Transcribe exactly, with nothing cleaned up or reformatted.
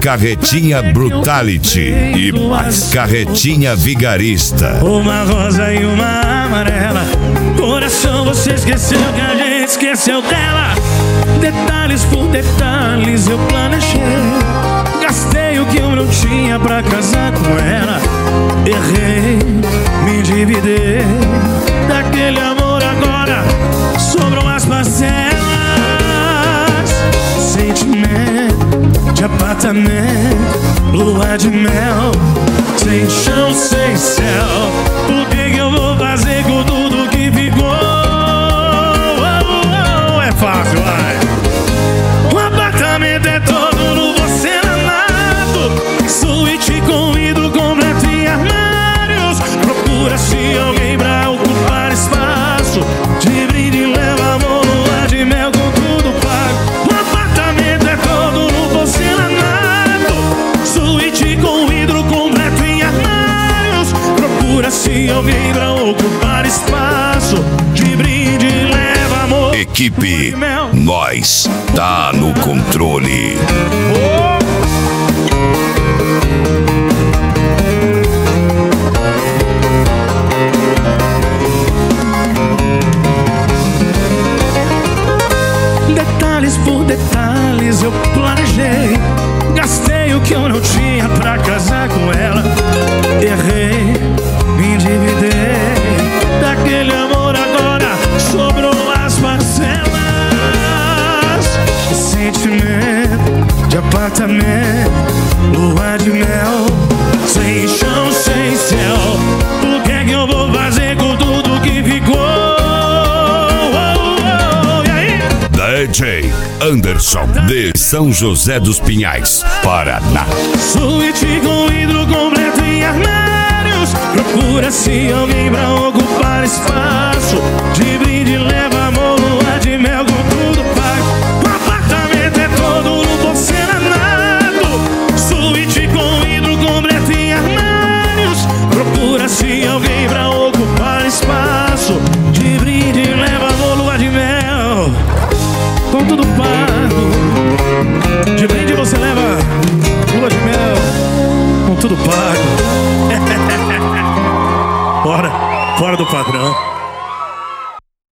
Carretinha Brutality e mais Carretinha Vigarista. Uma rosa e uma amarela. Coração, você esqueceu que a gente esqueceu dela. Detalhes por detalhes eu planejei. Gastei o que eu não tinha pra casar com ela. Errei, me endividei. Daquele amor agora sobrou as parcelas. Sentimento de apartamento, lua de mel, sem chão, sem céu. O que que eu vou fazer com tudo que ficou? Oh, oh, oh, é fácil, vai. O apartamento é todo no porcelanato, suíte com vidro completo e armários. Procura-se alguém pra ocupar espaço. De brinde leva amor, lua de mel com tudo pago. O apartamento é todo no porcelanato, suíte com vidro completo em armários. Procura-se alguém pra ocupar espaço. De brinde leva amor. Equipe, nós tá no controle. Oh! Detalhes por detalhes eu planejei. Gastei o que eu não tinha pra casar com ela. Errei, me endividei. Daquele amor agora sobrou as parcelas. Sentimento de apartamento, lua de mel, sem chão, sem céu. O que é que eu vou fazer com tudo que ficou? D J Anderson, de São José dos Pinhais, Paraná. Suíte com vidro completo em armários. Procura-se alguém pra ocupar espaço. De brinde leva amor, lua de mel com tudo pago. O apartamento é todo no porcelanato, suíte com vidro completo em armários. Procura-se alguém pra ocupar espaço. De brinde leva amor, lua de mel com tudo pago. De brinde você leva lua de mel com tudo pago. Fora, fora do padrão.